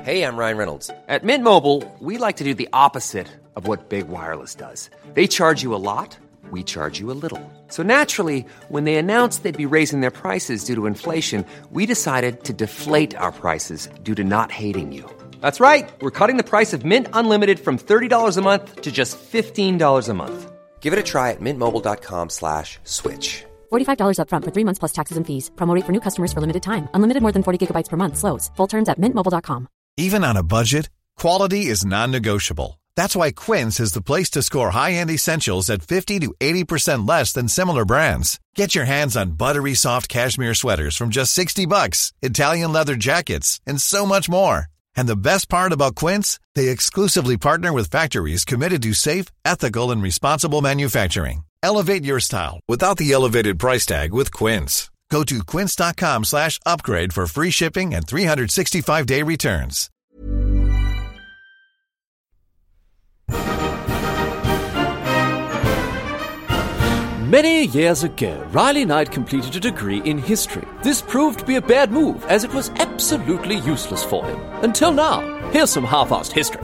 Hey, I'm Ryan Reynolds. At Mint Mobile, we like to do the opposite of what Big Wireless does. They charge you a lot, we charge you a little. So naturally, when they announced they'd be raising their prices due to inflation, we decided to deflate our prices due to not hating you. That's right. We're cutting the price of Mint Unlimited from $30 a month to just $15 a month. Give it a try at mintmobile.com/switch. $45 up front for 3 months plus taxes and fees. Promo rate for new customers for limited time. Unlimited more than 40 gigabytes per month. Slows full terms at mintmobile.com. Even on a budget, quality is non-negotiable. That's why Quince is the place to score high-end essentials at 50 to 80% less than similar brands. Get your hands on buttery soft cashmere sweaters from just $60, Italian leather jackets, and so much more. And the best part about Quince, they exclusively partner with factories committed to safe, ethical, and responsible manufacturing. Elevate your style without the elevated price tag with Quince. Go to quince.com/upgrade for free shipping and 365-day returns. Many years ago, Riley Knight completed a degree in history. This proved to be a bad move, as it was absolutely useless for him. Until now. Here's some half-assed history.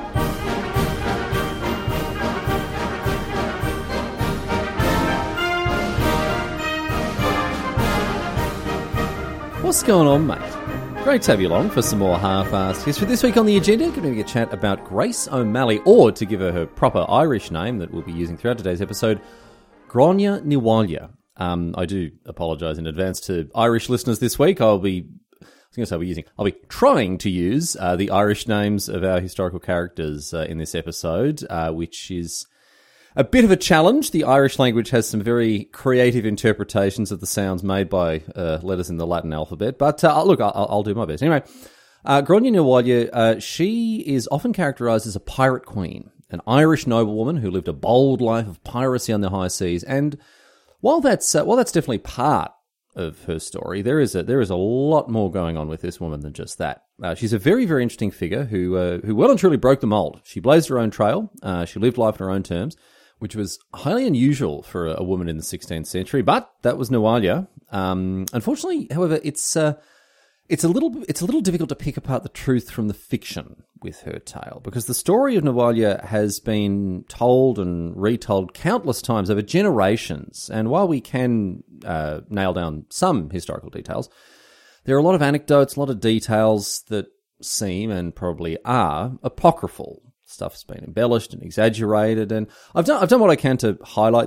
What's going on, mate? Great to have you along for some more half-assed history. This week on the agenda, going to be a chat about Grace O'Malley, or to give her proper Irish name that we'll be using throughout today's episode, Gráinne Ní Bhaile. I do apologise in advance to Irish listeners this week. I'll be trying to use the Irish names of our historical characters in this episode, which is a bit of a challenge. The Irish language has some very creative interpretations of the sounds made by letters in the Latin alphabet. But look, I'll do my best. Anyway, Gráinne Ní Bhaile, she is often characterised as a pirate queen, an Irish noblewoman who lived a bold life of piracy on the high seas. And while that's definitely part of her story, there is a lot more going on with this woman than just that. She's a very, very interesting figure who well and truly broke the mold. She blazed her own trail. She lived life on her own terms, which was highly unusual for a woman in the 16th century. But that was Ní Bhaile. Unfortunately, however, it's a little difficult to pick apart the truth from the fiction with her tale, because the story of Ní Bhaile has been told and retold countless times over generations. And while we can nail down some historical details, there are a lot of anecdotes, a lot of details that seem and probably are apocryphal. Stuff's been embellished and exaggerated, and I've done what I can to highlight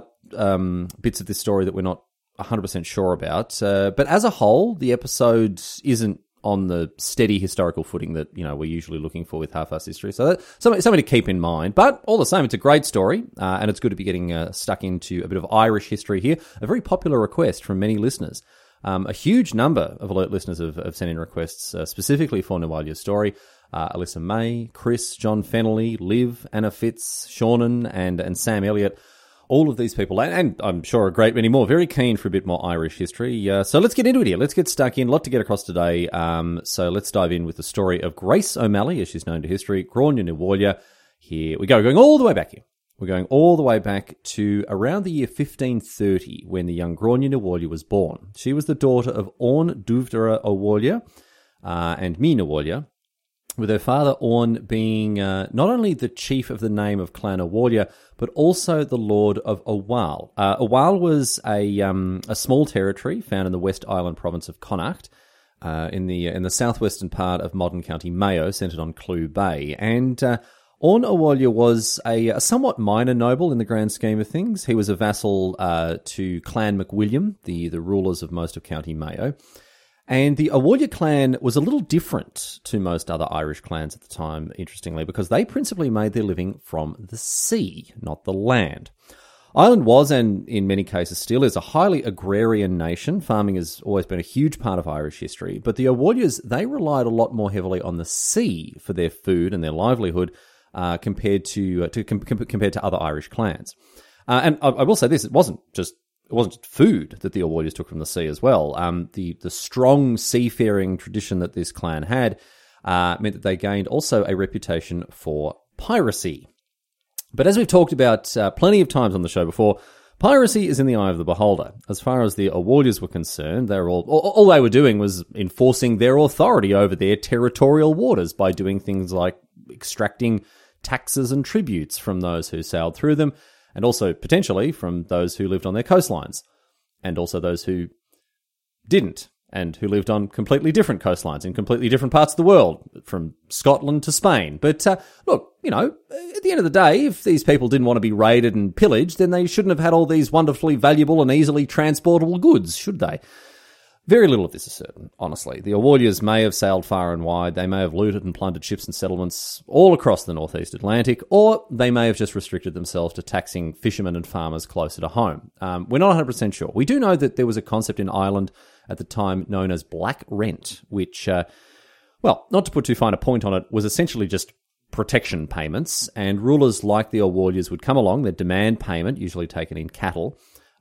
bits of this story that we're not 100% sure about. But as a whole, the episode isn't on the steady historical footing that we're usually looking for with half-assed history. So that's something to keep in mind. But all the same, it's a great story, and it's good to be getting stuck into a bit of Irish history here. A very popular request from many listeners. A huge number of alert listeners have sent in requests specifically for Ní Bhaile's story. Alyssa May, Chris, John Fennelly, Liv, Anna Fitz, Seanan, and Sam Elliott. All of these people, and I'm sure a great many more, very keen for a bit more Irish history. So let's get into it here. Let's get stuck in. A lot to get across today. So let's dive in with the story of Grace O'Malley, as she's known to history, Gráinne Ní Bhaile. Here we go, going all the way back here. We're going all the way back to around the year 1530, when the young Gráinne Ní Bhaile was born. She was the daughter of Ón Dubhdara Ó Bhaile and Mí Ní Bhaile, with her father Orn being not only the chief of the name of Clan Ó Bhaile, but also the lord of Owal. Owal was a small territory found in the West Island province of Connacht, in the southwestern part of modern County Mayo, centred on Clew Bay. And Ón Ó Bhaile was a somewhat minor noble in the grand scheme of things. He was a vassal to Clan MacWilliam, the rulers of most of County Mayo. And the Ó Bhaile clan was a little different to most other Irish clans at the time, interestingly, because they principally made their living from the sea, not the land. Ireland was, and in many cases still is, a highly agrarian nation. Farming has always been a huge part of Irish history. But the Ó Bhailes, they relied a lot more heavily on the sea for their food and their livelihood compared to other Irish clans. And I will say this, it wasn't just food that the Ó Bhailes took from the sea as well. The strong seafaring tradition that this clan had meant that they gained also a reputation for piracy. But as we've talked about plenty of times on the show before, Piracy is in the eye of the beholder. As far as the Awolias were concerned, all they were doing was enforcing their authority over their territorial waters by doing things like extracting taxes and tributes from those who sailed through them, and also potentially from those who lived on their coastlines, and also those who didn't, and who lived on completely different coastlines in completely different parts of the world, from Scotland to Spain. But look, at the end of the day, if these people didn't want to be raided and pillaged, then they shouldn't have had all these wonderfully valuable and easily transportable goods, should they? Very little of this is certain, honestly. The Awolias may have sailed far and wide, they may have looted and plundered ships and settlements all across the northeast Atlantic, or they may have just restricted themselves to taxing fishermen and farmers closer to home. We're not 100% sure. We do know that there was a concept in Ireland at the time known as black rent, which, not to put too fine a point on it, was essentially just protection payments, and rulers like the Awolias would come along, they'd demand payment, usually taken in cattle,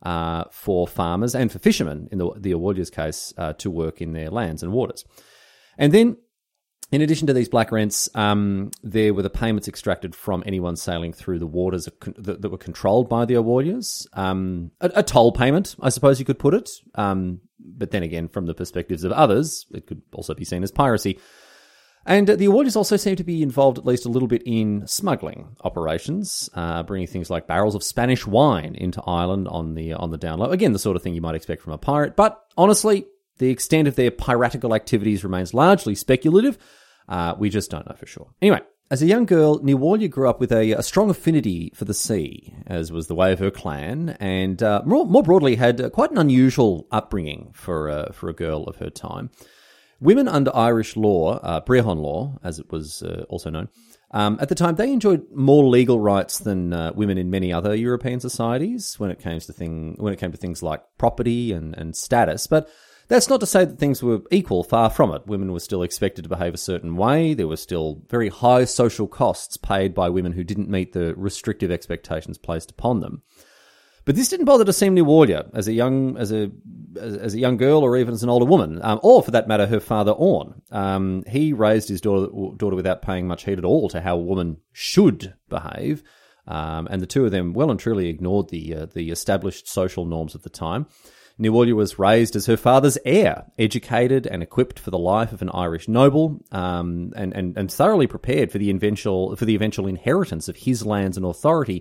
for farmers and for fishermen, in the Awolias' case, to work in their lands and waters. And then, in addition to these black rents, there were the payments extracted from anyone sailing through the waters that were controlled by the Awolias. A toll payment, I suppose you could put it. But then again, from the perspectives of others, it could also be seen as piracy. And the Awolias also seem to be involved at least a little bit in smuggling operations, bringing things like barrels of Spanish wine into Ireland on the down low. Again, the sort of thing you might expect from a pirate. But honestly, the extent of their piratical activities remains largely speculative. We just don't know for sure. Anyway, as a young girl, Niwalia grew up with a strong affinity for the sea, as was the way of her clan, and more broadly had quite an unusual upbringing for a girl of her time. Women under Irish law, Brehon law, as it was also known, at the time, they enjoyed more legal rights than women in many other European societies when it came to things like property and status. But that's not to say that things were equal, far from it. Women were still expected to behave a certain way. There were still very high social costs paid by women who didn't meet the restrictive expectations placed upon them. But this didn't bother to seem Niwalia as a young girl, or even as an older woman, or for that matter, her father Orn. He raised his daughter without paying much heed at all to how a woman should behave, and the two of them well and truly ignored the established social norms of the time. Niwalia was raised as her father's heir, educated and equipped for the life of an Irish noble, and thoroughly prepared for the eventual inheritance of his lands and authority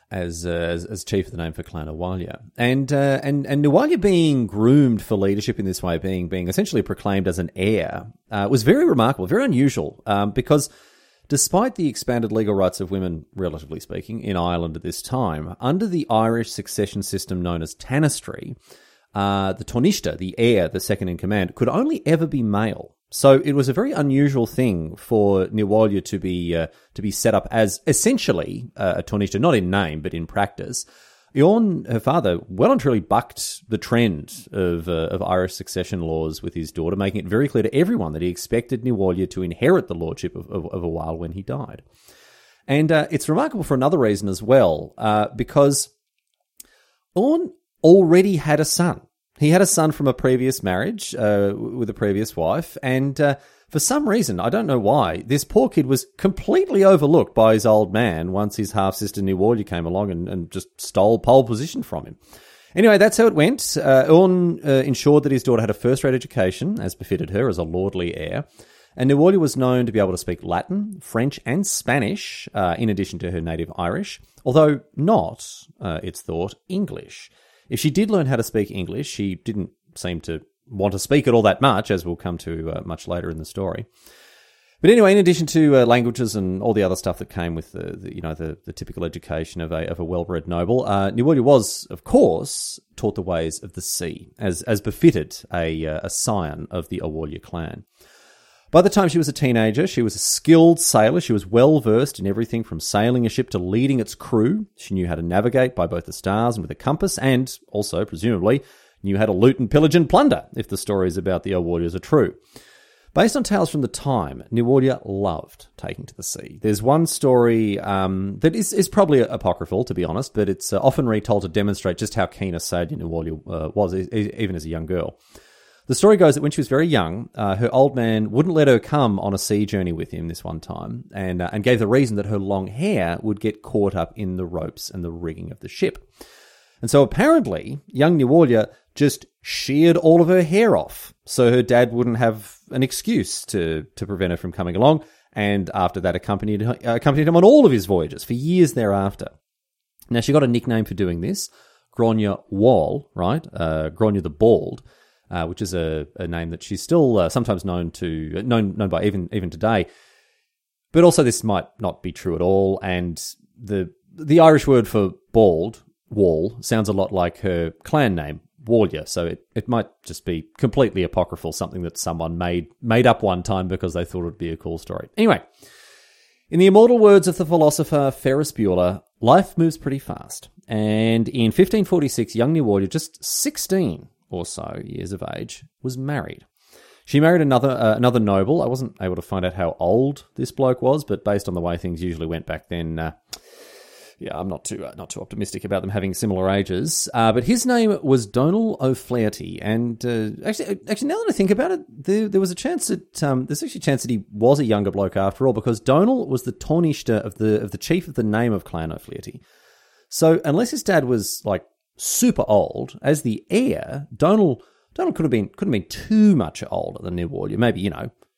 as chief of the name for Clan Awalia. And Niwalia being groomed for leadership in this way, being essentially proclaimed as an heir, was very remarkable, very unusual, because despite the expanded legal rights of women, relatively speaking, in Ireland at this time, under the Irish succession system known as tanistry, the Taoiseach, the heir, the second in command, could only ever be male. So it was a very unusual thing for Niwalia to be set up as essentially a Taoiseach, not in name but in practice. Eoin, her father, well and truly bucked the trend of Irish succession laws with his daughter, making it very clear to everyone that he expected Niwalia to inherit the lordship of Awal when he died. And it's remarkable for another reason as well, because Eoin already had a son. He had a son from a previous marriage with a previous wife, and for some reason, I don't know why, this poor kid was completely overlooked by his old man once his half-sister Niwalia came along and just stole pole position from him. Anyway, that's how it went. Eoin ensured that his daughter had a first-rate education, as befitted her as a lordly heir, and Niwalia was known to be able to speak Latin, French, and Spanish, in addition to her native Irish, although not, it's thought, English. If she did learn how to speak English, she didn't seem to want to speak it all that much, as we'll come to much later in the story. But anyway, in addition to languages and all the other stuff that came with the typical education of a well-bred noble, Niwalia was, of course, taught the ways of the sea, as befitted a scion of the Awalia clan. By the time she was a teenager, she was a skilled sailor. She was well-versed in everything from sailing a ship to leading its crew. She knew how to navigate by both the stars and with a compass, and also, presumably, knew how to loot and pillage and plunder, if the stories about the Awalias are true. Based on tales from the time, Niwalia loved taking to the sea. There's one story that is probably apocryphal, to be honest, but it's often retold to demonstrate just how keen a sailor Niwalia was, even as a young girl. The story goes that when she was very young, her old man wouldn't let her come on a sea journey with him this one time, and gave the reason that her long hair would get caught up in the ropes and the rigging of the ship. And so apparently, young Niewolja just sheared all of her hair off so her dad wouldn't have an excuse to prevent her from coming along, and after that accompanied him on all of his voyages for years thereafter. Now, she got a nickname for doing this, Gráinne Mhall, right? Gráinne the Bald, which is a name that she's still sometimes known by even today. But also this might not be true at all, and the Irish word for bald, wall, sounds a lot like her clan name, Warlia, so it might just be completely apocryphal, something that someone made up one time because they thought it would be a cool story. Anyway, in the immortal words of the philosopher Ferris Bueller, life moves pretty fast. And in 1546, young Niewolja, just 16 or so years of age, was married. She married another noble. I wasn't able to find out how old this bloke was, but based on the way things usually went back then, I'm not too optimistic about them having similar ages. But his name was Donal O'Flaherty, and actually, now that I think about it, there was a chance that there's actually a chance that he was a younger bloke after all, because Donal was the Taoiseach of the chief of the name of Clan O'Flaherty. So unless his dad was like super old, as the heir, Donal couldn't have been too much older than Niewolja, maybe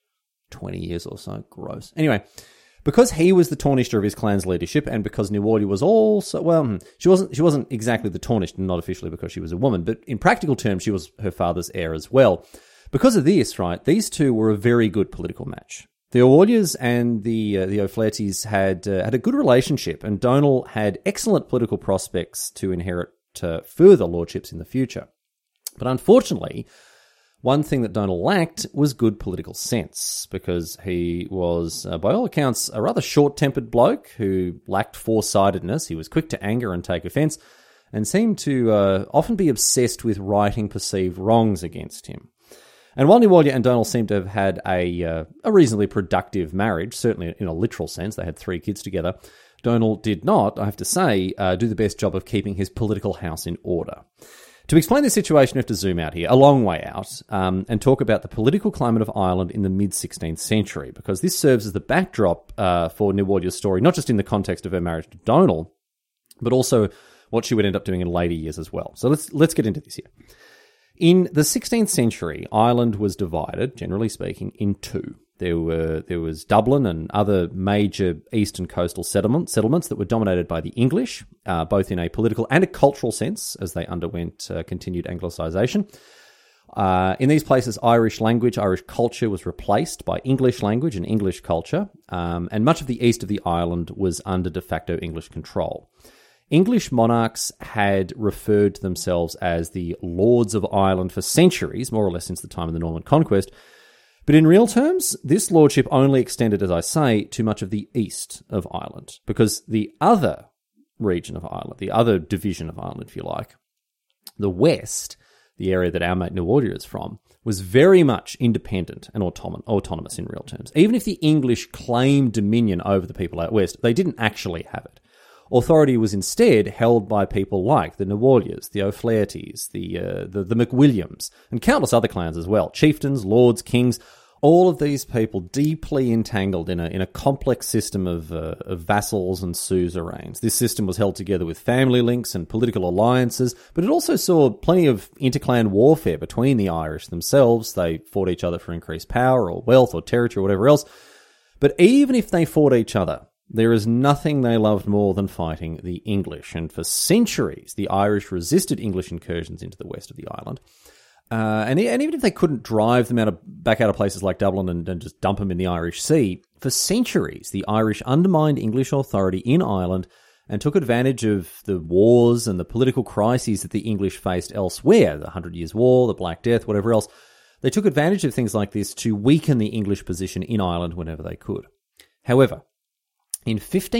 20 years or so. Gross. Anyway. Because he was the Taoiseach of his clan's leadership, and because Niewolja was also, she wasn't exactly the Taoiseach, not officially because she was a woman, but in practical terms, she was her father's heir as well. Because of this, right, these two were a very good political match. The O'Woljas and the O'Flahertys had a good relationship, and Donal had excellent political prospects to inherit further lordships in the future. But unfortunately, one thing that Donal lacked was good political sense, because he was, by all accounts, a rather short-tempered bloke who lacked foresightedness. He was quick to anger and take offence, and seemed to often be obsessed with righting perceived wrongs against him. And while Niewolja and Donal seemed to have had a reasonably productive marriage, certainly in a literal sense, they had 3 kids together, Donal did not, I have to say, do the best job of keeping his political house in order. To explain this situation, we have to zoom out here, a long way out, and talk about the political climate of Ireland in the mid-16th century, because this serves as the backdrop for Niewolja's story, not just in the context of her marriage to Donal, but also what she would end up doing in later years as well. So let's get into this here. In the 16th century, Ireland was divided, generally speaking, in two. There was Dublin and other major eastern coastal settlements that were dominated by the English, both in a political and a cultural sense, as they underwent continued Anglicisation. In these places, Irish language, Irish culture was replaced by English language and English culture, and much of the east of the island was under de facto English control. English monarchs had referred to themselves as the Lords of Ireland for centuries, more or less since the time of the Norman Conquest. But in real terms, this lordship only extended, as I say, to much of the east of Ireland, because the other region of Ireland, the other division of Ireland, if you like, the west, the area that our mate Niewolja is from, was very much independent and autonomous in real terms. Even if the English claimed dominion over the people out west, they didn't actually have it. Authority was instead held by people like the Niewoljas, the O'Flahertys, the McWilliams, and countless other clans as well. Chieftains, lords, kings, all of these people deeply entangled in a complex system of vassals and suzerains. This system was held together with family links and political alliances, but it also saw plenty of interclan warfare between the Irish themselves. They fought each other for increased power or wealth or territory or whatever else. But even if they fought each other, there is nothing they loved more than fighting the English, and for centuries the Irish resisted English incursions into the west of the island. And even if they couldn't drive them back out of places like Dublin and just dump them in the Irish Sea, for centuries the Irish undermined English authority in Ireland and took advantage of the wars and the political crises that the English faced elsewhere, the 100 Years' War, the Black Death, whatever else. They took advantage of things like this to weaken the English position in Ireland whenever they could. However, in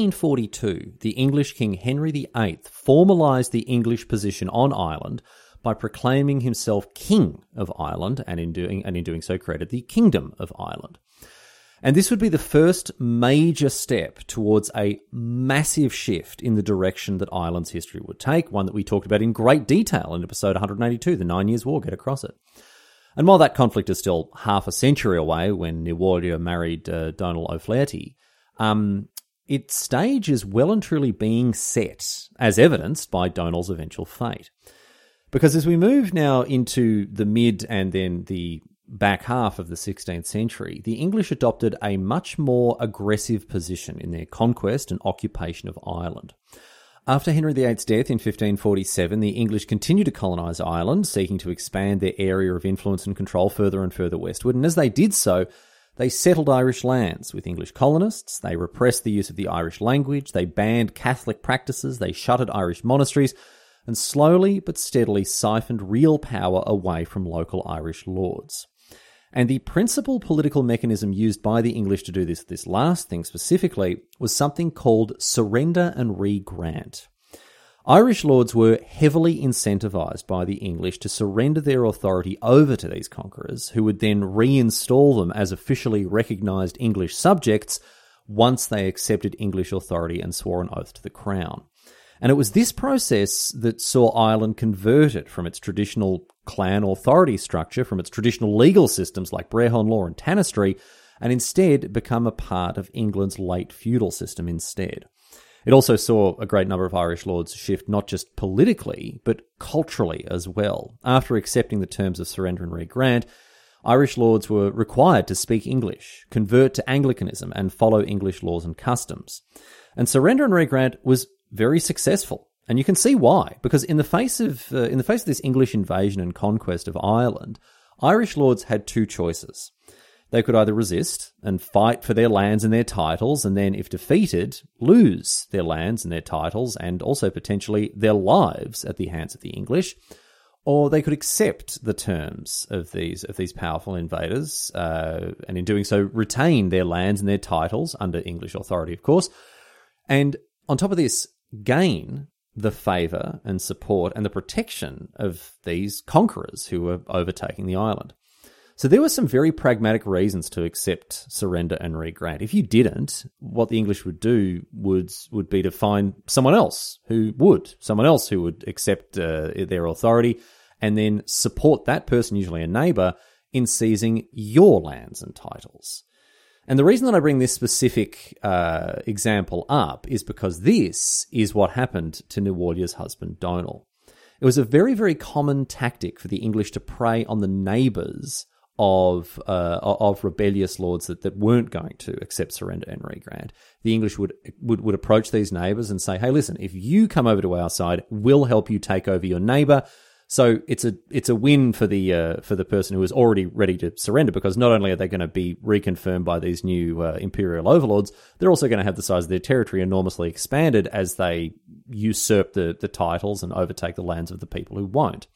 1542, the English King Henry VIII formalised the English position on Ireland by proclaiming himself King of Ireland, and in doing so created the Kingdom of Ireland. And this would be the first major step towards a massive shift in the direction that Ireland's history would take, one that we talked about in great detail in episode 182, the 9 Years' War, Get Across It. And while that conflict is still half a century away when Niewolja married Donal O'Flaherty, its stage is well and truly being set, as evidenced by Donald's eventual fate. Because as we move now into the mid and then the back half of the 16th century, the English adopted a much more aggressive position in their conquest and occupation of Ireland. After Henry VIII's death in 1547, the English continued to colonise Ireland, seeking to expand their area of influence and control further and further westward, and as they did so, they settled Irish lands with English colonists, they repressed the use of the Irish language, they banned Catholic practices, they shuttered Irish monasteries, and slowly but steadily siphoned real power away from local Irish lords. And the principal political mechanism used by the English to do this last thing specifically, was something called surrender and re-grant. Irish lords were heavily incentivised by the English to surrender their authority over to these conquerors, who would then reinstall them as officially recognised English subjects once they accepted English authority and swore an oath to the crown. And it was this process that saw Ireland converted from its traditional clan authority structure, from its traditional legal systems like Brehon law and tanistry, and instead become a part of England's late feudal system instead. It also saw a great number of Irish lords shift not just politically, but culturally as well. After accepting the terms of surrender and re-grant, Irish lords were required to speak English, convert to Anglicanism, and follow English laws and customs. And surrender and re-grant was very successful, and you can see why. Because in the face of this English invasion and conquest of Ireland, Irish lords had two choices. They could either resist and fight for their lands and their titles, and then, if defeated, lose their lands and their titles, and also potentially their lives at the hands of the English, or they could accept the terms of these powerful invaders, and in doing so retain their lands and their titles under English authority, of course, and on top of this, gain the favour and support and the protection of these conquerors who were overtaking the island. So there were some very pragmatic reasons to accept surrender and re-grant. If you didn't, what the English would do would be to find someone else who would accept their authority and then support that person, usually a neighbour, in seizing your lands and titles. And the reason that I bring this specific example up is because this is what happened to Newollia's husband, Donal. It was a very, very common tactic for the English to prey on the neighbours of rebellious lords that weren't going to accept surrender and re-grant. The English would approach these neighbours and say, hey, listen, if you come over to our side, we'll help you take over your neighbour. So it's a win for the person who is already ready to surrender, because not only are they going to be reconfirmed by these new imperial overlords, they're also going to have the size of their territory enormously expanded as they usurp the titles and overtake the lands of the people who won't.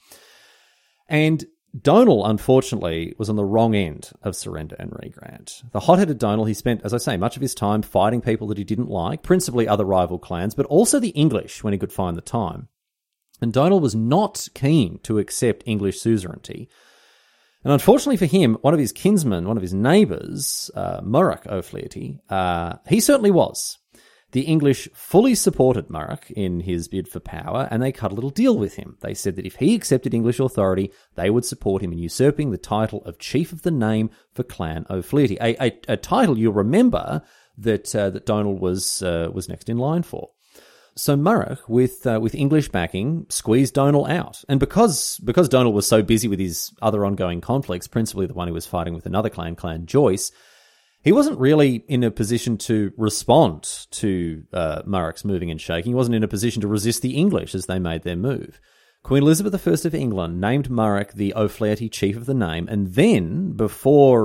And Donal, unfortunately, was on the wrong end of surrender and re-grant. The hot-headed Donal, he spent, as I say, much of his time fighting people that he didn't like, principally other rival clans, but also the English when he could find the time. And Donal was not keen to accept English suzerainty. And unfortunately for him, one of his kinsmen, one of his neighbours, Murroch O'Flaherty, he certainly was. The English fully supported Murroch in his bid for power, and they cut a little deal with him. They said that if he accepted English authority, they would support him in usurping the title of Chief of the Name for Clan O'Flaherty, a title you'll remember that Donal was next in line for. So Murroch, with English backing, squeezed Donal out. And because Donal was so busy with his other ongoing conflicts, principally the one he was fighting with another clan, Clan Joyce, he wasn't really in a position to respond to Murroch's moving and shaking. He wasn't in a position to resist the English as they made their move. Queen Elizabeth I of England named Murroch the O'Flaherty Chief of the Name, and then, before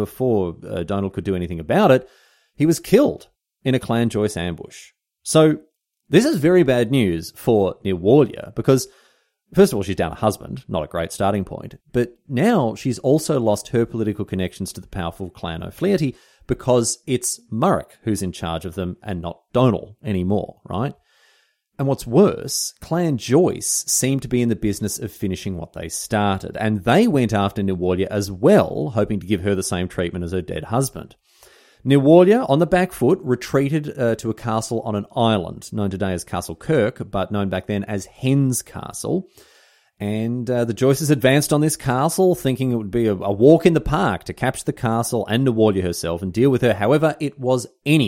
Donal could do anything about it, he was killed in a Clan Joyce ambush. So this is very bad news for Newollia, because first of all, she's down a husband, not a great starting point, but now she's also lost her political connections to the powerful Clan O'Flaherty because it's Murroch who's in charge of them and not Donal anymore, right? And what's worse, Clan Joyce seemed to be in the business of finishing what they started, and they went after Newollia as well, hoping to give her the same treatment as her dead husband. Newollia, on the back foot, retreated to a castle on an island, known today as Castle Kirk, but known back then as Hens Castle. And the Joyces advanced on this castle, thinking it would be a walk in the park to capture the castle and Newollia herself and deal with her. However, it was anything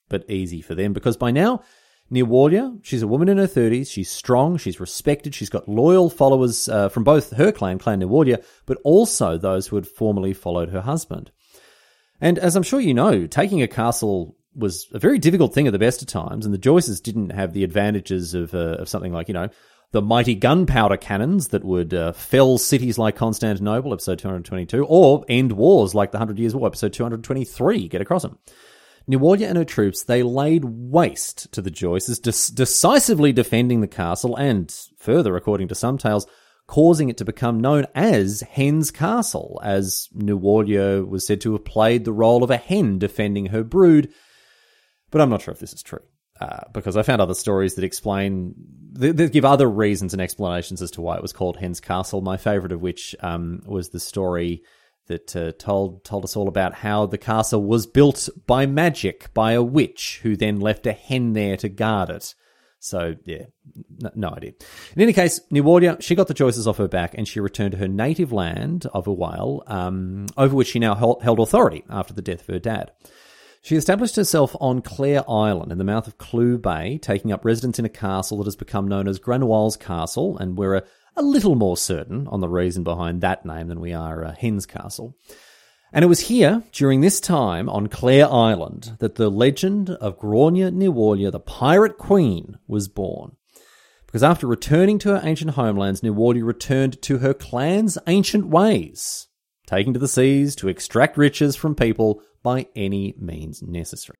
but easy for them, because by now, Nerwalia, she's a woman in her 30s, she's strong, she's respected, she's got loyal followers from both her clan Nerwalia, but also those who had formerly followed her husband. And as I'm sure you know, taking a castle was a very difficult thing at the best of times, and the Joyces didn't have the advantages of something like, the mighty gunpowder cannons that would fell cities like Constantinople, episode 222, or end wars like the 100 Years' War, episode 223, get across them. Nerwalia and her troops, they laid waste to the Joyces, decisively defending the castle and, further, according to some tales, causing it to become known as Hen's Castle, as Nerwalia was said to have played the role of a hen defending her brood. But I'm not sure if this is true, because I found other stories that explain, that give other reasons and explanations as to why it was called Hen's Castle, my favourite of which was the story that told us all about how the castle was built by magic by a witch who then left a hen there to guard it. So, yeah, no idea. In any case, Nerwalia, she got the Joyces off her back and she returned to her native land of Awhile, over which she now held authority after the death of her dad. She established herself on Clare Island in the mouth of Clew Bay, taking up residence in a castle that has become known as Granwell's Castle, and we're a little more certain on the reason behind that name than we are Hen's Castle. And it was here, during this time, on Clare Island, that the legend of Gráinne Nerwalia, the Pirate Queen, was born. Because after returning to her ancient homelands, Nerwalia returned to her clan's ancient ways, taking to the seas to extract riches from people by any means necessary.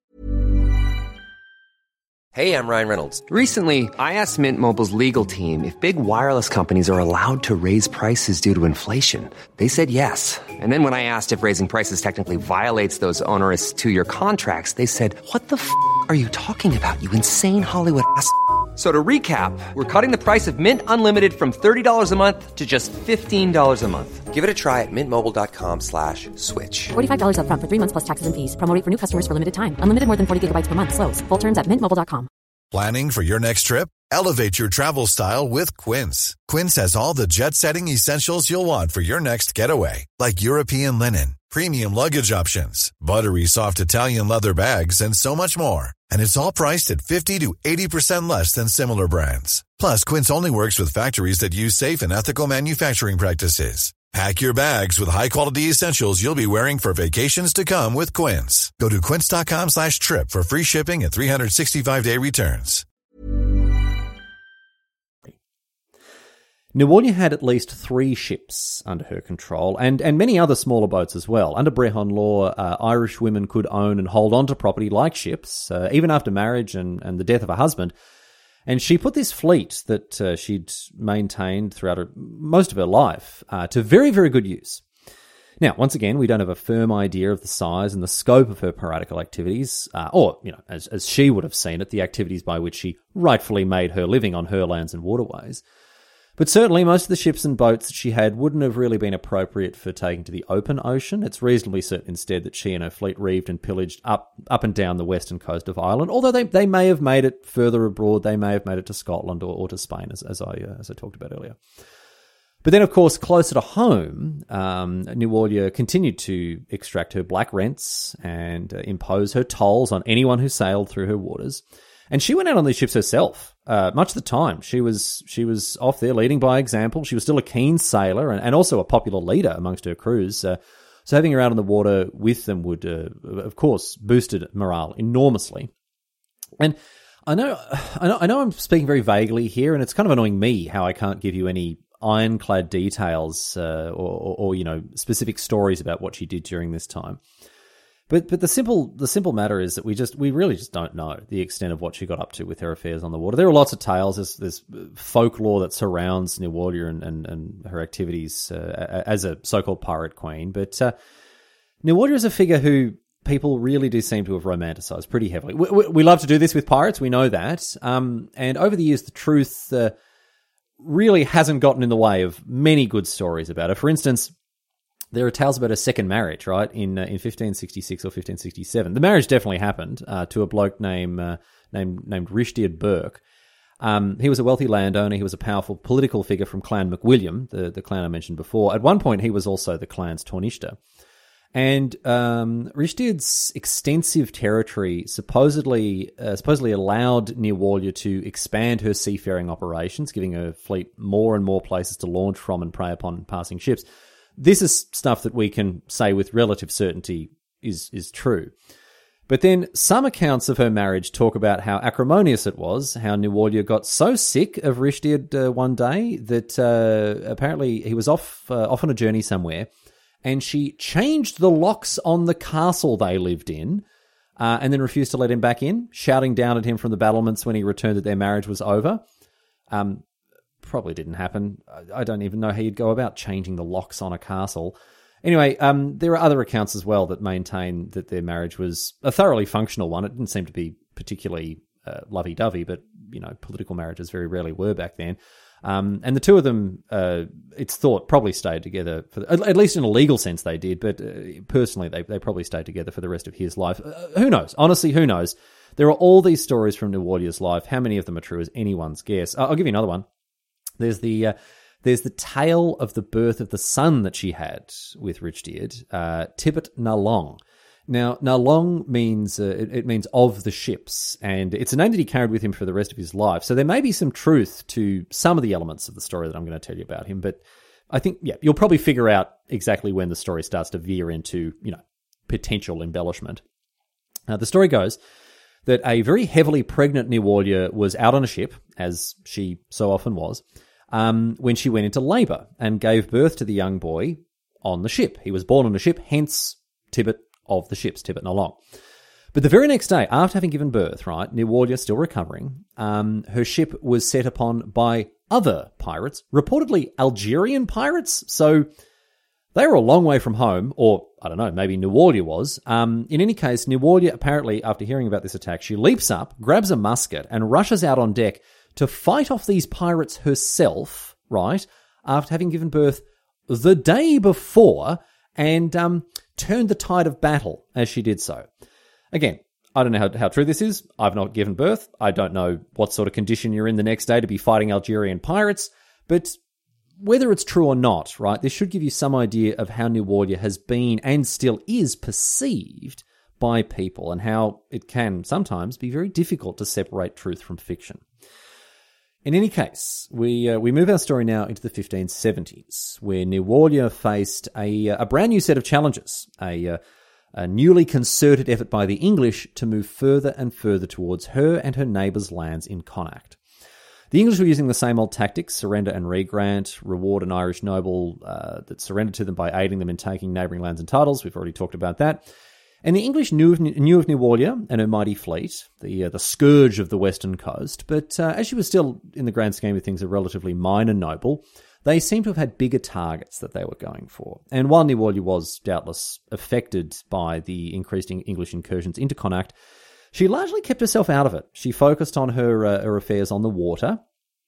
Hey, I'm Ryan Reynolds. Recently, I asked Mint Mobile's legal team if big wireless companies are allowed to raise prices due to inflation. They said yes. And then when I asked if raising prices technically violates those onerous 2-year contracts, they said, "What the f*** are you talking about, you insane Hollywood ass?" So to recap, we're cutting the price of Mint Unlimited from $30 a month to just $15 a month. Give it a try at mintmobile.com/switch. $45 up front for 3 months plus taxes and fees. Promo rate for new customers for limited time. Unlimited more than 40 gigabytes per month. Slows full terms at mintmobile.com. Planning for your next trip? Elevate your travel style with Quince. Quince has all the jet-setting essentials you'll want for your next getaway, like European linen, premium luggage options, buttery soft Italian leather bags, and so much more. And it's all priced at 50 to 80% less than similar brands. Plus, Quince only works with factories that use safe and ethical manufacturing practices. Pack your bags with high-quality essentials you'll be wearing for vacations to come with Quince. Go to quince.com/trip for free shipping and 365-day returns. Nerwalia had at least 3 ships under her control, and many other smaller boats as well. Under Brehon law, Irish women could own and hold on to property like ships, even after marriage and the death of a husband. And she put this fleet that she'd maintained throughout most of her life to very, very good use. Now, once again, we don't have a firm idea of the size and the scope of her piratical activities, or, as she would have seen it, the activities by which she rightfully made her living on her lands and waterways. But certainly most of the ships and boats that she had wouldn't have really been appropriate for taking to the open ocean. It's reasonably certain instead that she and her fleet reeved and pillaged up and down the western coast of Ireland, although they may have made it further abroad. They may have made it to Scotland or to Spain, as I talked about earlier. But then, of course, closer to home, Nerwalia continued to extract her black rents and impose her tolls on anyone who sailed through her waters. And she went out on these ships herself, much of the time. She was off there leading by example. She was still a keen sailor and also a popular leader amongst her crews. So having her out on the water with them would, of course, boosted morale enormously. And I know I'm speaking very vaguely here, and it's kind of annoying me how I can't give you any ironclad details or specific stories about what she did during this time. But the simple matter is that we really just don't know the extent of what she got up to with her affairs on the water. There are lots of tales. There's folklore that surrounds Nerwalia and her activities as a so-called pirate queen. But Nerwalia is a figure who people really do seem to have romanticized pretty heavily. We love to do this with pirates. We know that. And over the years, the truth really hasn't gotten in the way of many good stories about her. For instance, there are tales about her second marriage, right, in 1566 or 1567. The marriage definitely happened to a bloke named Rhysdiad Burke. He was a wealthy landowner. He was a powerful political figure from Clan MacWilliam, the clan I mentioned before. At one point, he was also the clan's Taoiseach. And Rhyshdyr's extensive territory supposedly allowed Nerwalia to expand her seafaring operations, giving her fleet more and more places to launch from and prey upon passing ships. This is stuff that we can say with relative certainty is true. But then some accounts of her marriage talk about how acrimonious it was, how Nerwalia got so sick of Rhysdyr one day that apparently he was off on a journey somewhere, and she changed the locks on the castle they lived in, and then refused to let him back in, shouting down at him from the battlements when he returned that their marriage was over. Probably didn't happen. I don't even know how you'd go about changing the locks on a castle. Anyway, there are other accounts as well that maintain that their marriage was a thoroughly functional one. It didn't seem to be particularly lovey-dovey, but, political marriages very rarely were back then. And the two of them, it's thought, probably stayed together, at least in a legal sense they did, but personally they probably stayed together for the rest of his life. Who knows? Honestly, who knows? There are all these stories from Nerwalia's life. How many of them are true is anyone's guess. I'll give you another one. There's the tale of the birth of the son that she had with Rhysdyr, Tibbet na Long. Now, na Long means it means of the ships, and it's a name that he carried with him for the rest of his life. So there may be some truth to some of the elements of the story that I'm going to tell you about him, but I think, you'll probably figure out exactly when the story starts to veer into, potential embellishment. The story goes that a very heavily pregnant Nerwalia was out on a ship, as she so often was, when she went into labour and gave birth to the young boy on the ship. He was born on a ship, hence Tibbet of the ships, Tibbet na Long. But the very next day, after having given birth, right, Nerwalia still recovering, her ship was set upon by other pirates, reportedly Algerian pirates. So they were a long way from home, or I don't know, maybe Nerwalia was. In any case, Nerwalia apparently, after hearing about this attack, she leaps up, grabs a musket, and rushes out on deck to fight off these pirates herself, right, after having given birth the day before, and turned the tide of battle as she did so. Again, I don't know how true this is. I've not given birth. I don't know what sort of condition you're in the next day to be fighting Algerian pirates, but whether it's true or not, right, this should give you some idea of how Nerwalia has been and still is perceived by people, and how it can sometimes be very difficult to separate truth from fiction. In any case, we move our story now into the 1570s, where Nerwalia faced a brand new set of challenges, a newly concerted effort by the English to move further and further towards her and her neighbours' lands in Connacht. The English were using the same old tactics: surrender and regrant, reward an Irish noble that surrendered to them by aiding them in taking neighbouring lands and titles. We've already talked about that. And the English knew of Nerwalia and her mighty fleet, the scourge of the western coast, but as she was still, in the grand scheme of things, a relatively minor noble, they seem to have had bigger targets that they were going for. And while Nerwalia was doubtless affected by the increasing English incursions into Connacht, she largely kept herself out of it. She focused on her affairs on the water,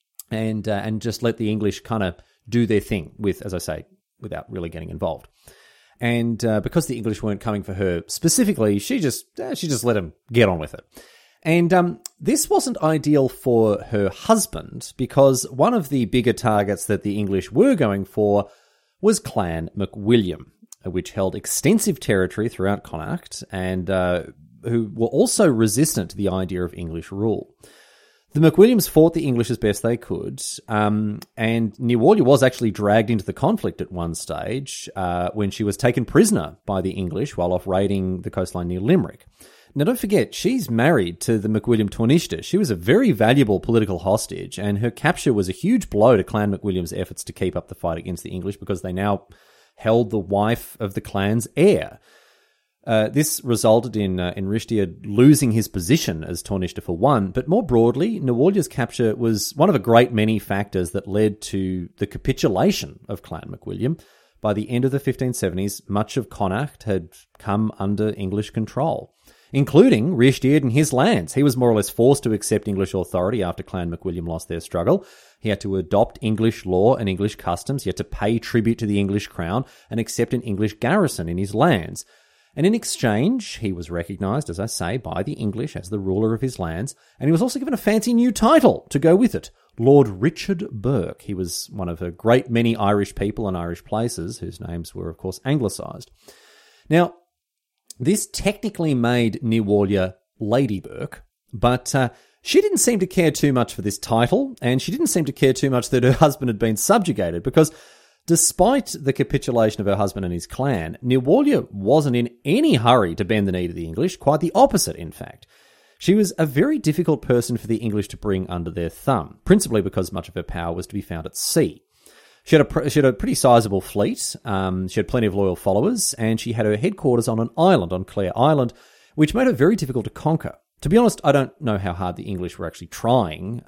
and just let the English kind of do their thing with, as I say, without really getting involved. And because the English weren't coming for her specifically, she just let them get on with it. And this wasn't ideal for her husband, because one of the bigger targets that the English were going for was Clan MacWilliam, which held extensive territory throughout Connacht, and who were also resistant to the idea of English rule. The MacWilliams fought the English as best they could, and Nerwalia was actually dragged into the conflict at one stage when she was taken prisoner by the English while off raiding the coastline near Limerick. Now, don't forget, she's married to the MacWilliam Tuaniste. She was a very valuable political hostage, and her capture was a huge blow to Clan MacWilliam's efforts to keep up the fight against the English, because they now held the wife of the clan's heir. This resulted in Rhysdyr losing his position as Tuaniste for one, but more broadly, Nerwalia's capture was one of a great many factors that led to the capitulation of Clan MacWilliam. By the end of the 1570s, much of Connacht had come under English control, including Rhysdyr and his lands. He was more or less forced to accept English authority after Clan MacWilliam lost their struggle. He had to adopt English law and English customs. He had to pay tribute to the English crown and accept an English garrison in his lands. And in exchange, he was recognised, as I say, by the English as the ruler of his lands, and he was also given a fancy new title to go with it, Lord Richard Burke. He was one of a great many Irish people and Irish places whose names were, of course, anglicised. Now, this technically made Nerwalya Lady Burke, but she didn't seem to care too much for this title, and she didn't seem to care too much that her husband had been subjugated, because despite the capitulation of her husband and his clan, Nerwalya wasn't in any hurry to bend the knee to the English, quite the opposite, in fact. She was a very difficult person for the English to bring under their thumb, principally because much of her power was to be found at sea. She had a pretty sizable fleet, she had plenty of loyal followers, and she had her headquarters on an island, on Clare Island, which made her very difficult to conquer. To be honest, I don't know how hard the English were actually trying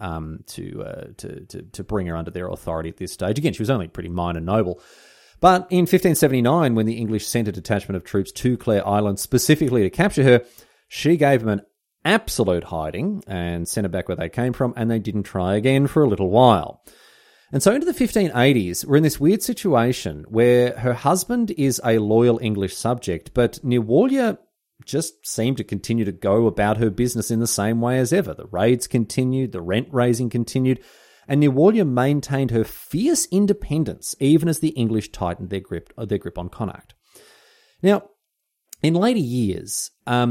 to bring her under their authority at this stage. Again, she was only a pretty minor noble. But in 1579, when the English sent a detachment of troops to Clare Island specifically to capture her, she gave them an absolute hiding and sent her back where they came from, and they didn't try again for a little while. And so into the 1580s, we're in this weird situation where her husband is a loyal English subject, but Nerwalya just seemed to continue to go about her business in the same way as ever. The raids continued, the rent raising continued, and Nerwalya maintained her fierce independence even as the English tightened their grip on Connacht. Now, in later years,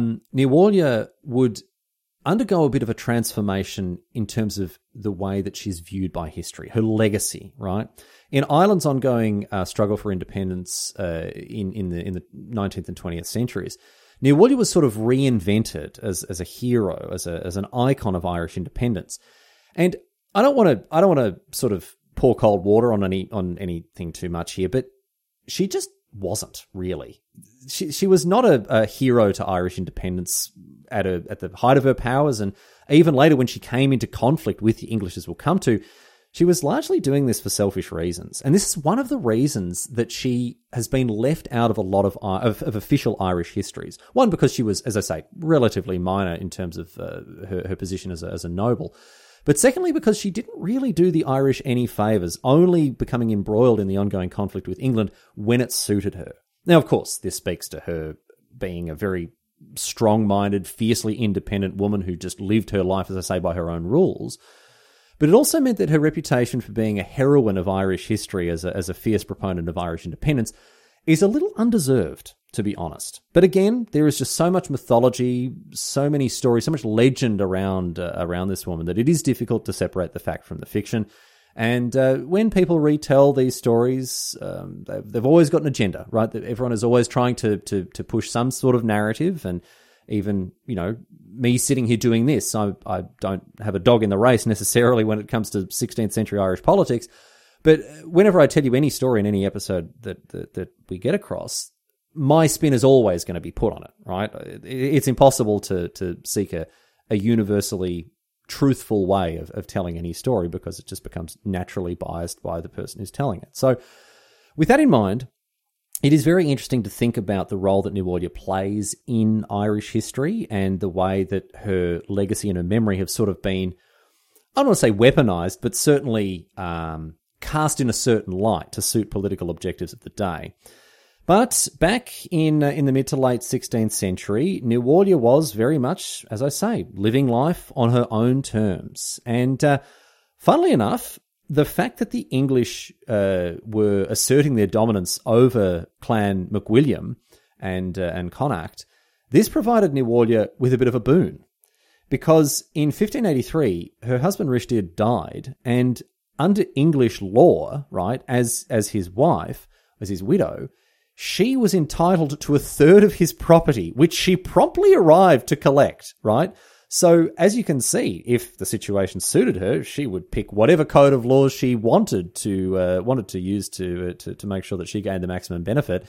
Nerwalya would undergo a bit of a transformation in terms of the way that she's viewed by history, her legacy, right? In Ireland's ongoing struggle for independence in the 19th and 20th centuries, Nerwalya was sort of reinvented as a hero, as an icon of Irish independence. And I don't want to sort of pour cold water on anything too much here, but she just wasn't really. She was not a hero to Irish independence at the height of her powers, and even later when she came into conflict with the English, as we'll come to, she was largely doing this for selfish reasons. And this is one of the reasons that she has been left out of a lot of official Irish histories. One, because she was, as I say, relatively minor in terms of her position as a noble. But secondly, because she didn't really do the Irish any favours, only becoming embroiled in the ongoing conflict with England when it suited her. Now, of course, this speaks to her being a very strong-minded, fiercely independent woman who just lived her life, as I say, by her own rules. But it also meant that her reputation for being a heroine of Irish history as a fierce proponent of Irish independence is a little undeserved, to be honest. But again, there is just so much mythology, so many stories, so much legend around this woman that it is difficult to separate the fact from the fiction. And when people retell these stories, they've always got an agenda, right? That everyone is always trying to push some sort of narrative. And even, me sitting here doing this, I don't have a dog in the race necessarily when it comes to 16th century Irish politics. But whenever I tell you any story in any episode that we get across, my spin is always going to be put on it, right? It's impossible to seek a universally truthful way of telling any story because it just becomes naturally biased by the person who's telling it. So with that in mind, it is very interesting to think about the role that Nerwalya plays in Irish history and the way that her legacy and her memory have sort of been, I don't want to say weaponized, but certainly cast in a certain light to suit political objectives of the day. But back in the mid to late 16th century, Nerwalya was very much, as I say, living life on her own terms. And funnily enough, the fact that the English were asserting their dominance over Clan MacWilliam and Connacht, this provided Nerwalya with a bit of a boon. Because in 1583, her husband Rhysdyr died, and under English law, right, as his wife, as his widow, she was entitled to a third of his property, which she promptly arrived to collect, right? So, as you can see, if the situation suited her, she would pick whatever code of laws she wanted to use to make sure that she gained the maximum benefit.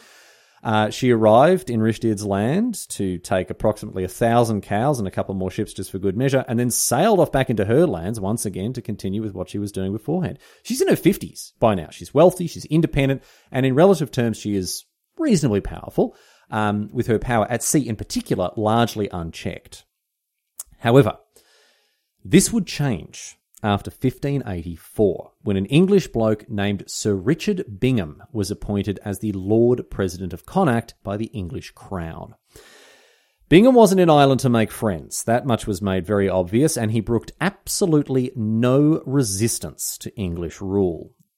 She arrived in Rhysdyr's land to take approximately 1,000 cows and a couple more ships just for good measure, and then sailed off back into her lands once again to continue with what she was doing beforehand. She's in her 50s by now. She's wealthy, she's independent, and in relative terms, she is reasonably powerful, with her power at sea in particular largely unchecked. However, this would change after 1584, when an English bloke named Sir Richard Bingham was appointed as the Lord President of Connacht by the English Crown. Bingham wasn't in Ireland to make friends. That much was made very obvious, and he brooked absolutely no resistance to English rule.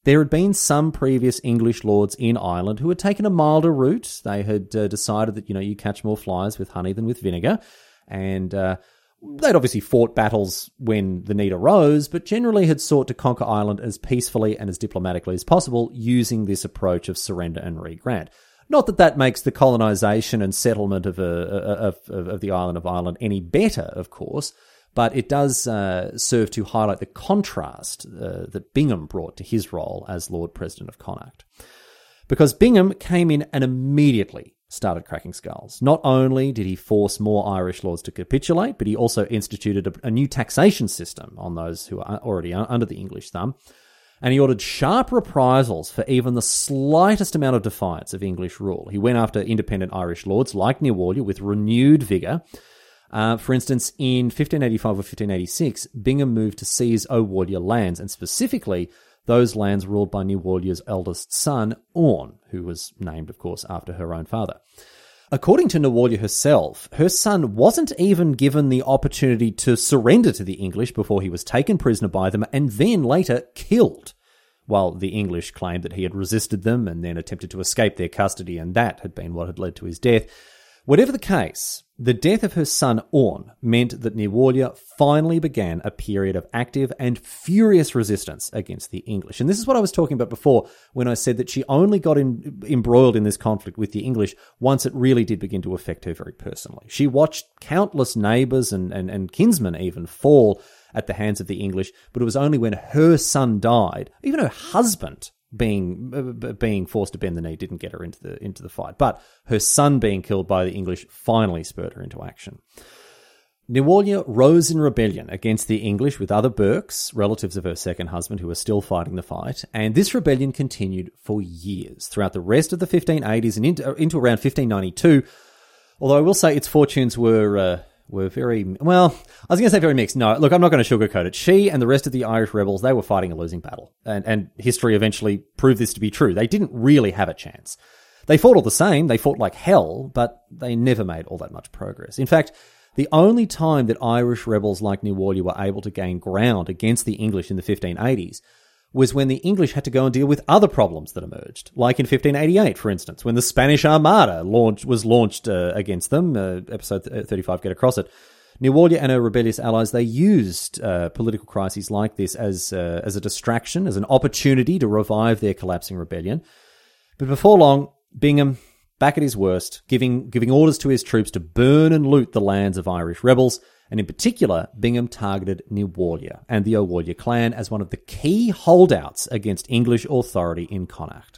There had been some previous English lords in Ireland who had taken a milder route. They had decided that, you catch more flies with honey than with vinegar. And they'd obviously fought battles when the need arose, but generally had sought to conquer Ireland as peacefully and as diplomatically as possible using this approach of surrender and re-grant. Not that that makes the colonisation and settlement of the island of Ireland any better, of course, but it does serve to highlight the contrast that Bingham brought to his role as Lord President of Connacht. Because Bingham came in and immediately started cracking skulls. Not only did he force more Irish lords to capitulate, but he also instituted a new taxation system on those who are already under the English thumb. And he ordered sharp reprisals for even the slightest amount of defiance of English rule. He went after independent Irish lords like Ní Mhòr with renewed vigour. For instance, in 1585 or 1586, Bingham moved to seize O'Whorley lands, and specifically those lands ruled by Ní Mhòr's eldest son, Orn, who was named, of course, after her own father. According to Ní Mhòr herself, her son wasn't even given the opportunity to surrender to the English before he was taken prisoner by them and then later killed, while the English claimed that he had resisted them and then attempted to escape their custody, and that had been what had led to his death. Whatever the case, the death of her son Orn meant that Ní Mhòr finally began a period of active and furious resistance against the English. And this is what I was talking about before when I said that she only got embroiled in this conflict with the English once it really did begin to affect her very personally. She watched countless neighbours and kinsmen even fall at the hands of the English, but it was only when her son died, even her husband being forced to bend the knee didn't get her into the fight. But her son being killed by the English finally spurred her into action. Ní Mhòr rose in rebellion against the English with other Burkes, relatives of her second husband, who were still fighting the fight, and this rebellion continued for years, throughout the rest of the 1580s and into around 1592, although I will say its fortunes were very, well, I was going to say very mixed. No, look, I'm not going to sugarcoat it. She and the rest of the Irish rebels, they were fighting a losing battle. And history eventually proved this to be true. They didn't really have a chance. They fought all the same. They fought like hell, but they never made all that much progress. In fact, the only time that Irish rebels like Ní Mhòr were able to gain ground against the English in the 1580s was when the English had to go and deal with other problems that emerged, like in 1588, for instance, when the Spanish Armada was launched against them. Episode 35, get across it. Ní Mhòr and her rebellious allies, they used political crises like this as a distraction, as an opportunity to revive their collapsing rebellion. But before long, Bingham, back at his worst, giving orders to his troops to burn and loot the lands of Irish rebels, and in particular, Bingham targeted Ní Mhòr and the O'Whorley clan as one of the key holdouts against English authority in Connacht.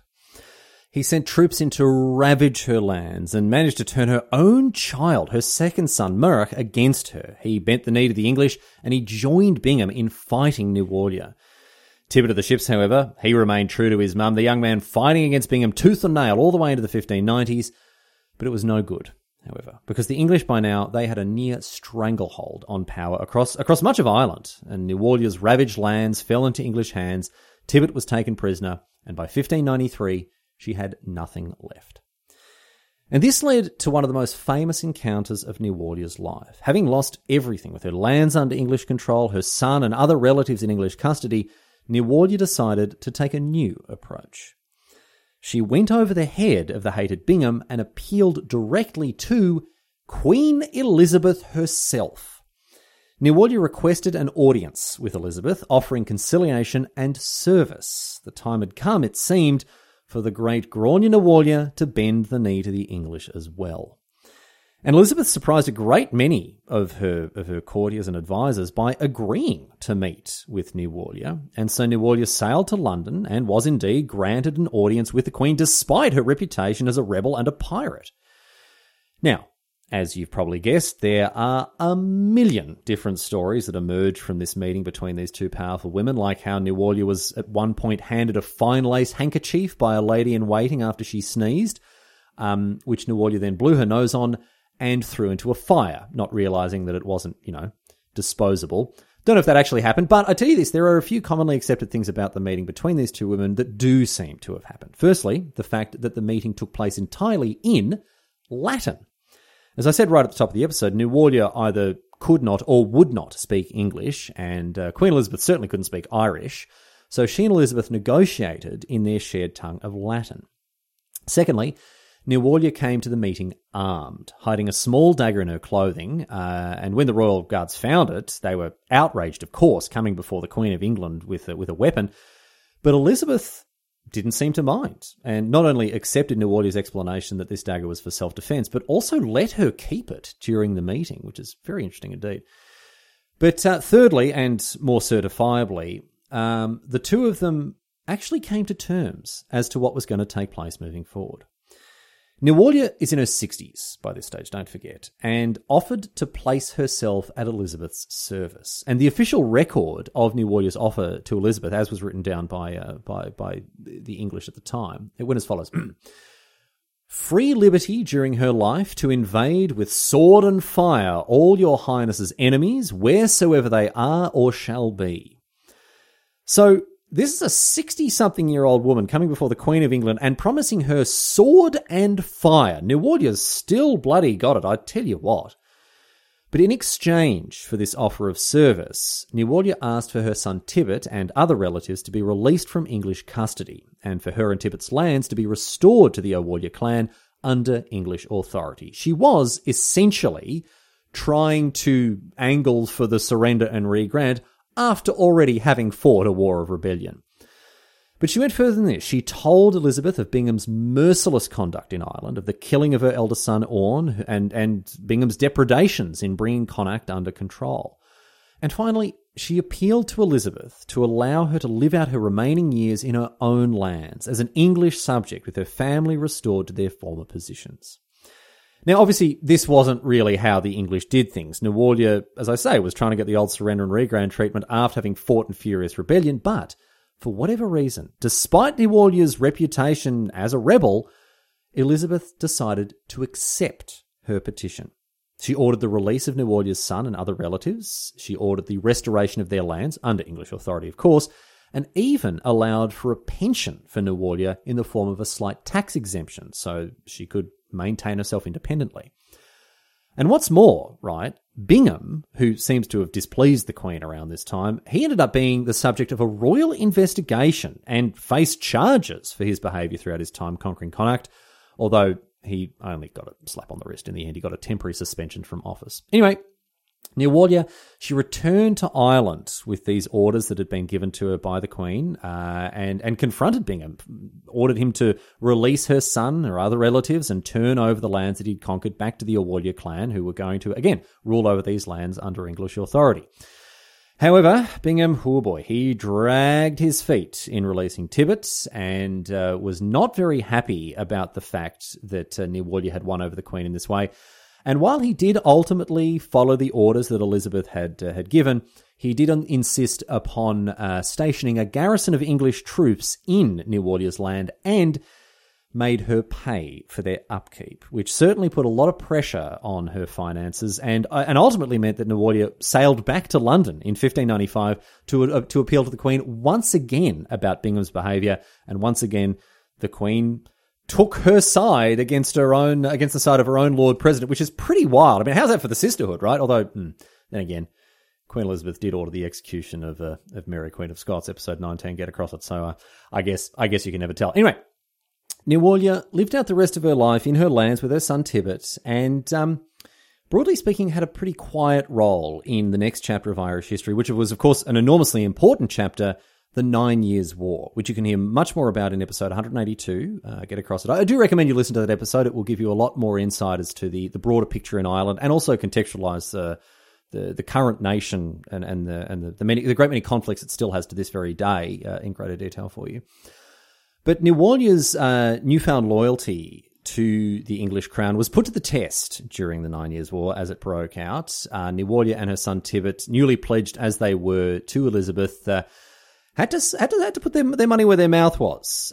He sent troops in to ravage her lands and managed to turn her own child, her second son, Murch, against her. He bent the knee to the English and he joined Bingham in fighting Ní Mhòr. Tibbet of the Ships, however, he remained true to his mum, the young man fighting against Bingham tooth and nail all the way into the 1590s, but it was no good. However, because the English by now, they had a near stranglehold on power across much of Ireland, and Ní Mhòr's ravaged lands fell into English hands, Tibbet was taken prisoner, and by 1593, she had nothing left. And this led to one of the most famous encounters of Ní Mhòr's life. Having lost everything with her lands under English control, her son and other relatives in English custody, Ní Mhòr decided to take a new approach. She went over the head of the hated Bingham and appealed directly to Queen Elizabeth herself. Ní Mhòr requested an audience with Elizabeth, offering conciliation and service. The time had come, it seemed, for the great Gráinne Ní Mhòr to bend the knee to the English as well. And Elizabeth surprised a great many of her courtiers and advisors by agreeing to meet with Ní Mhòr, and so Ní Mhòr sailed to London and was indeed granted an audience with the Queen despite her reputation as a rebel and a pirate. Now, as you've probably guessed, there are a million different stories that emerge from this meeting between these two powerful women, like how Ní Mhòr was at one point handed a fine lace handkerchief by a lady-in-waiting after she sneezed, which Ní Mhòr then blew her nose on and threw into a fire, not realising that it wasn't, disposable. Don't know if that actually happened, but I tell you this, there are a few commonly accepted things about the meeting between these two women that do seem to have happened. Firstly, the fact that the meeting took place entirely in Latin. As I said right at the top of the episode, Ní Mhòr either could not or would not speak English, and Queen Elizabeth certainly couldn't speak Irish. So she and Elizabeth negotiated in their shared tongue of Latin. Secondly, Nerwalia came to the meeting armed, hiding a small dagger in her clothing, and when the royal guards found it, they were outraged, of course, coming before the Queen of England with a weapon. But Elizabeth didn't seem to mind, and not only accepted Nerwalia's explanation that this dagger was for self-defence, but also let her keep it during the meeting, which is very interesting indeed. But thirdly, and more certifiably, the two of them actually came to terms as to what was going to take place moving forward. Nerwalia is in her 60s by this stage, don't forget, and offered to place herself at Elizabeth's service. And the official record of Nerwalia's offer to Elizabeth, as was written down by the English at the time, it went as follows. Free liberty during her life to invade with sword and fire all your highness's enemies, wheresoever they are or shall be. So this is a 60-something-year-old woman coming before the Queen of England and promising her sword and fire. Nerwalia's still bloody got it, I tell you what. But in exchange for this offer of service, Nerwalia asked for her son Tibbet and other relatives to be released from English custody, and for her and Tibbet's lands to be restored to the O'Warlia clan under English authority. She was essentially trying to angle for the surrender and re-grant after already having fought a war of rebellion. But she went further than this. She told Elizabeth of Bingham's merciless conduct in Ireland, of the killing of her eldest son Orne, and Bingham's depredations in bringing Connacht under control. And finally, she appealed to Elizabeth to allow her to live out her remaining years in her own lands as an English subject, with her family restored to their former positions. Now, obviously, this wasn't really how the English did things. Nerwalia, as I say, was trying to get the old surrender and re-grant treatment after having fought in furious rebellion, but for whatever reason, despite Nerwalia's reputation as a rebel, Elizabeth decided to accept her petition. She ordered the release of Nerwalia's son and other relatives. She ordered the restoration of their lands, under English authority, of course, and even allowed for a pension for Nerwalia in the form of a slight tax exemption, so she could maintain herself independently. And what's more, right, Bingham, who seems to have displeased the Queen around this time, he ended up being the subject of a royal investigation and faced charges for his behaviour throughout his time conquering Connacht, although he only got a slap on the wrist in the end. He got a temporary suspension from office. Anyway, Nerwalia, she returned to Ireland with these orders that had been given to her by the Queen, and confronted Bingham, ordered him to release her son or other relatives and turn over the lands that he'd conquered back to the O'Warlia clan, who were going to, again, rule over these lands under English authority. However, Bingham, oh boy, he dragged his feet in releasing Tibbet and was not very happy about the fact that Nerwalia had won over the Queen in this way. And while he did ultimately follow the orders that Elizabeth had given, he did insist upon stationing a garrison of English troops in Nerwalia's land and made her pay for their upkeep, which certainly put a lot of pressure on her finances and ultimately meant that Nerwalia sailed back to London in 1595 to appeal to the Queen once again about Bingham's behaviour, and once again the Queen took her side against the side of her own Lord President, which is pretty wild. I mean, how's that for the sisterhood, right? Although, then again, Queen Elizabeth did order the execution of Mary, Queen of Scots, episode 19, get across it. So I guess you can never tell. Anyway, Nerwalia lived out the rest of her life in her lands with her son Tibbet, and broadly speaking, had a pretty quiet role in the next chapter of Irish history, which was, of course, an enormously important chapter, the 9 Years' War, which you can hear much more about in episode 182. Get across it. I do recommend you listen to that episode. It will give you a lot more insight as to the broader picture in Ireland, and also contextualise the current nation and the great many conflicts it still has to this very day in greater detail for you. But Nerwalia's newfound loyalty to the English crown was put to the test during the 9 Years' War as it broke out. Nerwalia and her son Tibbet, newly pledged as they were to Elizabeth, had to put their money where their mouth was.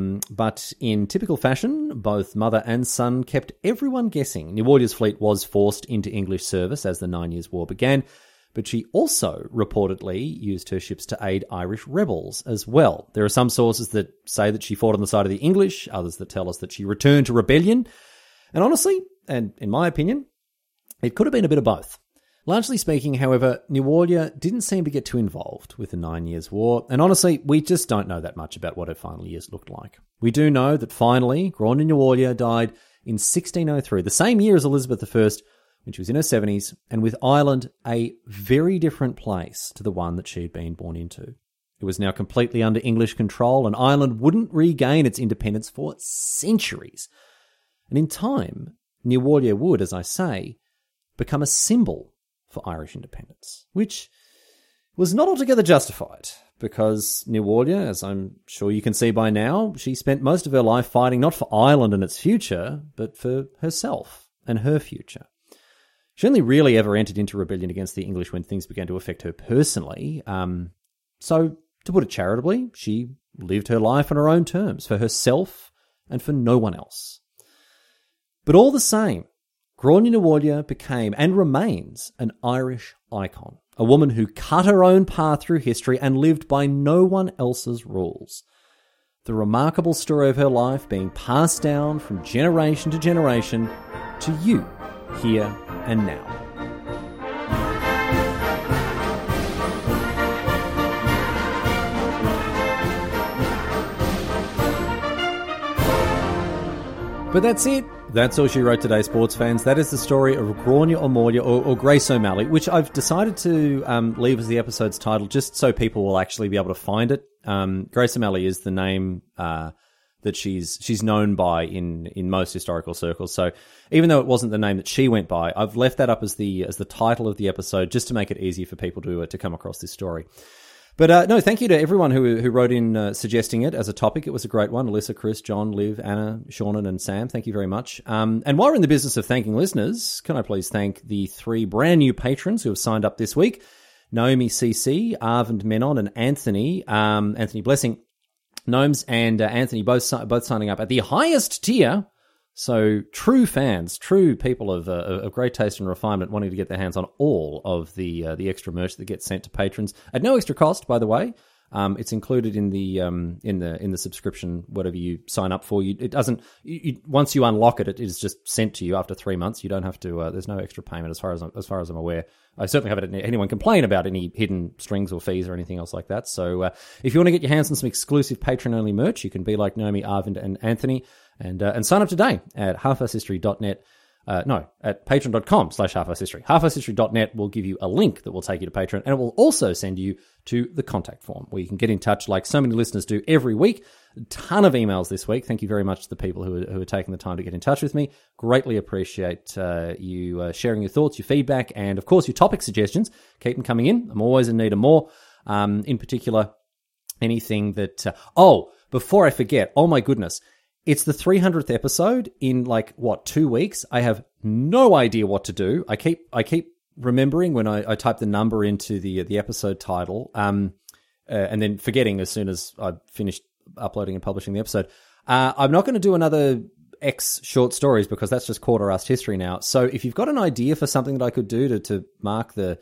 But in typical fashion, both mother and son kept everyone guessing. Nerwalia's fleet was forced into English service as the 9 Years' War began, but she also reportedly used her ships to aid Irish rebels as well. There are some sources that say that she fought on the side of the English, others that tell us that she returned to rebellion. And honestly, and in my opinion, it could have been a bit of both. Largely speaking, however, Nuwaulia didn't seem to get too involved with the 9 Years' War, and honestly, we just don't know that much about what her final years looked like. We do know that finally, Gráinne Nuwaulia died in 1603, the same year as Elizabeth I, when she was in her 70s, and with Ireland a very different place to the one that she had been born into. It was now completely under English control, and Ireland wouldn't regain its independence for centuries. And in time, Nuwaulia would, as I say, become a symbol for Irish independence, which was not altogether justified, because Nuwaulia, as I'm sure you can see by now, she spent most of her life fighting not for Ireland and its future, but for herself and her future. She only really ever entered into rebellion against the English when things began to affect her personally. So, to put it charitably, she lived her life on her own terms, for herself and for no one else. But all the same, Gráinne Nuwaulia became and remains an Irish icon, a woman who cut her own path through history and lived by no one else's rules. The remarkable story of her life being passed down from generation to generation to you, here and now. But that's it. That's all she wrote today, sports fans. That is the story of Gráinne O'Malley, or Grace O'Malley, which I've decided to leave as the episode's title just so people will actually be able to find it. Grace O'Malley is the name that she's known by in most historical circles. So even though it wasn't the name that she went by, I've left that up as the title of the episode just to make it easier for people to come across this story. But no, thank you to everyone who wrote in suggesting it as a topic. It was a great one. Alyssa, Chris, John, Liv, Anna, Seanan, and Sam, thank you very much. And while we're in the business of thanking listeners, can I please thank the 3 brand new patrons who have signed up this week? Naomi CC, Arvind Menon, and Anthony Blessing. Gnomes and Anthony both signing up at the highest tier. So true fans, true people of great taste and refinement wanting to get their hands on all of the extra merch that gets sent to patrons at no extra cost, by the way. It's included in the subscription, whatever you sign up for. It doesn't. Once you unlock it, it is just sent to you after 3 months. You don't have to. There's no extra payment as far as I'm aware. I certainly haven't had anyone complain about any hidden strings or fees or anything else like that. So if you want to get your hands on some exclusive patron-only merch, you can be like Naomi, Arvind, and Anthony, and sign up today at halfasshistory.net. At patreon.com/halfasshistory. Halfasshistory.net will give you a link that will take you to Patreon, and it will also send you to the contact form where you can get in touch like so many listeners do every week. A ton of emails this week. Thank you very much to the people who are taking the time to get in touch with me. Greatly appreciate you sharing your thoughts, your feedback, and of course your topic suggestions. Keep them coming in. I'm always in need of more. In particular, anything that... before I forget, oh my goodness, it's the 300th episode in 2 weeks. I have no idea what to do. I keep remembering when I type the number into the episode title, and then forgetting as soon as I've finished uploading and publishing the episode. I'm not going to do another X short stories because that's just quarter-assed history now. So if you've got an idea for something that I could do to mark the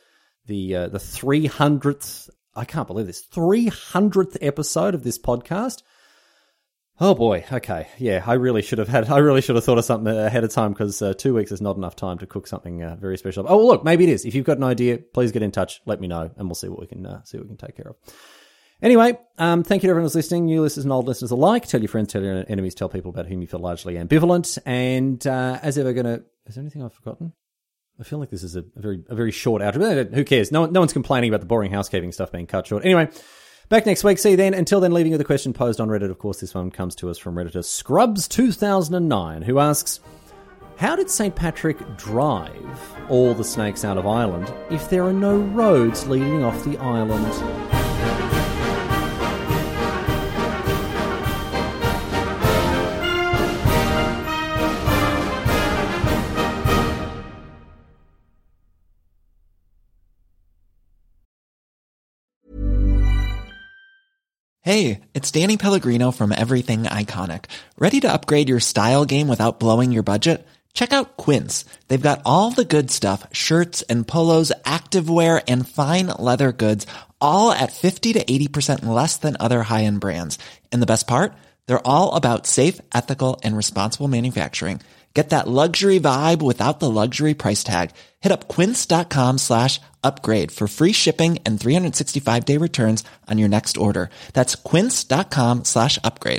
300th, I can't believe this, 300th episode of this podcast. Oh boy, okay. Yeah, I really should have thought of something ahead of time because 2 weeks is not enough time to cook something very special. Oh, well, look, maybe it is. If you've got an idea, please get in touch, let me know, and we'll see what we can take care of. Anyway, thank you to everyone who's listening, new listeners and old listeners alike. Tell your friends, tell your enemies, tell people about whom you feel largely ambivalent. And as ever, is there anything I've forgotten? I feel like this is a very short outro. Who cares? No one's complaining about the boring housekeeping stuff being cut short. Anyway, back next week. See you then. Until then, leaving you the question posed on Reddit. Of course, this one comes to us from Redditor Scrubs2009, who asks, how did St. Patrick drive all the snakes out of Ireland if there are no roads leading off the island? Hey, it's Danny Pellegrino from Everything Iconic. Ready to upgrade your style game without blowing your budget? Check out Quince. They've got all the good stuff, shirts and polos, activewear, and fine leather goods, all at 50 to 80% less than other high-end brands. And the best part? They're all about safe, ethical, and responsible manufacturing. Get that luxury vibe without the luxury price tag. Hit up quince.com/upgrade for free shipping and 365-day returns on your next order. That's quince.com/upgrade.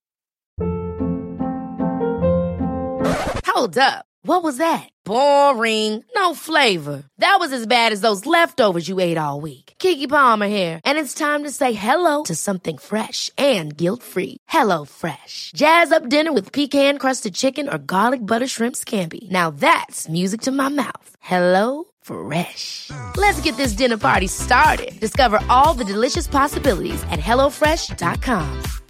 Hold up. What was that? Boring. No flavor. That was as bad as those leftovers you ate all week. Keke Palmer here, and it's time to say hello to something fresh and guilt-free. Hello Fresh. Jazz up dinner with pecan-crusted chicken or garlic butter shrimp scampi. Now that's music to my mouth. Hello Fresh. Let's get this dinner party started. Discover all the delicious possibilities at HelloFresh.com.